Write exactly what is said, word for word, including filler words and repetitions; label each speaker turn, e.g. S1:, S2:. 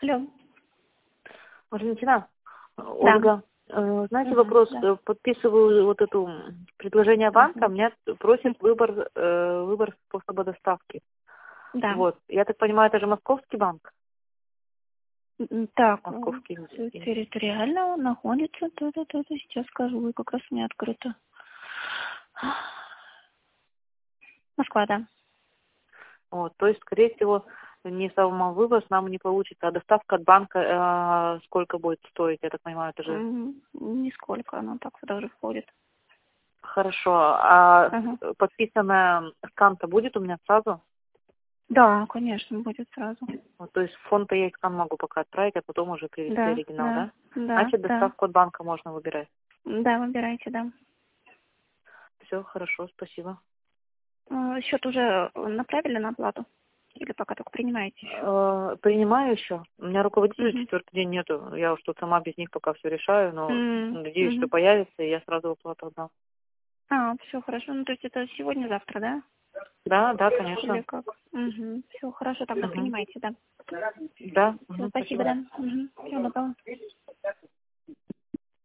S1: Алло.
S2: Валентина,
S1: Да.
S2: Ольга, э, знаете,
S1: Мгм,
S2: вопрос,
S1: да.
S2: э, подписываю вот это м, предложение банка,
S1: Мгм.
S2: меня просит выбор, э, выбор способа доставки.
S1: Да.
S2: Вот, я так понимаю, это же московский банк,
S1: М, м, Так, э,
S2: московский.
S1: всё
S2: ин-
S1: территориально находится, да-да-да, сейчас скажу, и как раз у меня открыто. Москва, да.
S2: Вот, то есть, скорее всего, не самовывоз нам не получится, а доставка от банка э, сколько будет стоить, я так понимаю, это же
S1: М, Нисколько, оно так сюда уже входит.
S2: хорошо. А
S1: Ага.
S2: подписанная скан-то будет у меня сразу?
S1: Да, конечно, будет сразу.
S2: Вот, то есть фонд-то я и скан могу пока отправить, а потом уже привезти
S1: Да,
S2: оригинал,
S1: да,
S2: да?
S1: да,
S2: Значит,
S1: да.
S2: доставку от банка можно выбирать.
S1: Да, выбирайте, да.
S2: Все, хорошо, спасибо.
S1: Э, Счет уже направили на оплату? Или пока только принимаете еще?
S2: Э, Принимаю еще. У меня руководителя
S1: Угу.
S2: четвертый день нету. Я уж тут сама без них пока все решаю, но надеюсь, что
S1: Угу.
S2: появится, и я сразу оплату отдам.
S1: А, все хорошо. Ну, то есть это сегодня-завтра, да?
S2: Да, да,
S1: Или
S2: конечно.
S1: как? Угу. Все хорошо, тогда
S2: Мгм.
S1: принимайте, да.
S2: Да,
S1: Все,
S2: мгм,
S1: спасибо,
S2: спасибо.
S1: да. Угу. Всего доброго.